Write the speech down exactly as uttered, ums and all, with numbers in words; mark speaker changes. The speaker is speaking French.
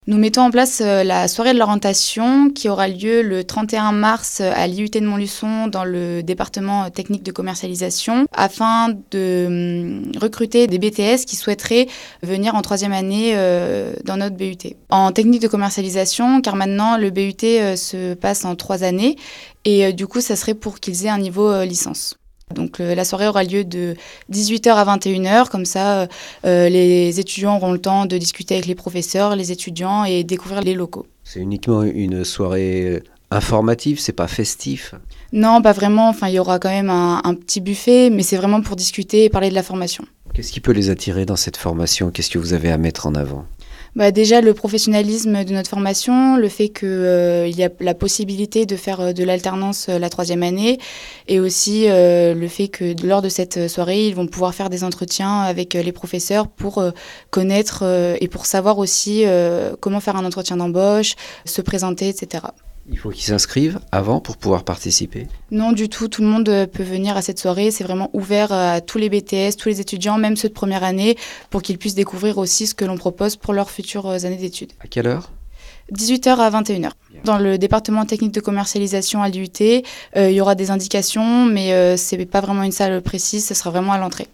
Speaker 1: Nous mettons en place euh, la soirée de l'orientation qui aura lieu le trente et un mars euh, à l'I U T de Montluçon dans le département euh, technique de commercialisation afin de hum, recruter des B T S qui souhaiteraient venir en troisième année euh, dans notre B U T. En technique de commercialisation, car maintenant le B U T euh, se passe en trois années et euh, du coup ça serait pour qu'ils aient un niveau euh, licence. Donc euh, la soirée aura lieu de dix-huit heures à vingt et une heures, comme ça euh, les étudiants auront le temps de discuter avec les professeurs, les étudiants et découvrir les locaux.
Speaker 2: C'est uniquement une soirée informative, c'est pas festif?
Speaker 1: Non, pas vraiment, enfin il y aura quand même un, un petit buffet, mais c'est vraiment pour discuter et parler de la formation.
Speaker 2: Qu'est-ce qui peut les attirer dans cette formation? Qu'est-ce que vous avez à mettre en avant?
Speaker 1: Bah déjà le professionnalisme de notre formation, le fait qu'il euh, y a la possibilité de faire euh, de l'alternance euh, la troisième année et aussi euh, le fait que lors de cette soirée, ils vont pouvoir faire des entretiens avec euh, les professeurs pour euh, connaître euh, et pour savoir aussi euh, comment faire un entretien d'embauche, se présenter, et cetera.
Speaker 2: Il faut qu'ils s'inscrivent avant pour pouvoir participer?
Speaker 1: Non, du tout. Tout le monde peut venir à cette soirée. C'est vraiment ouvert à tous les B T S, tous les étudiants, même ceux de première année, pour qu'ils puissent découvrir aussi ce que l'on propose pour leurs futures années d'études.
Speaker 2: À quelle heure?
Speaker 1: dix-huit heures à vingt et une heures. Dans le département technique de commercialisation à l'I U T, euh, il y aura des indications, mais euh, ce n'est pas vraiment une salle précise, ce sera vraiment à l'entrée.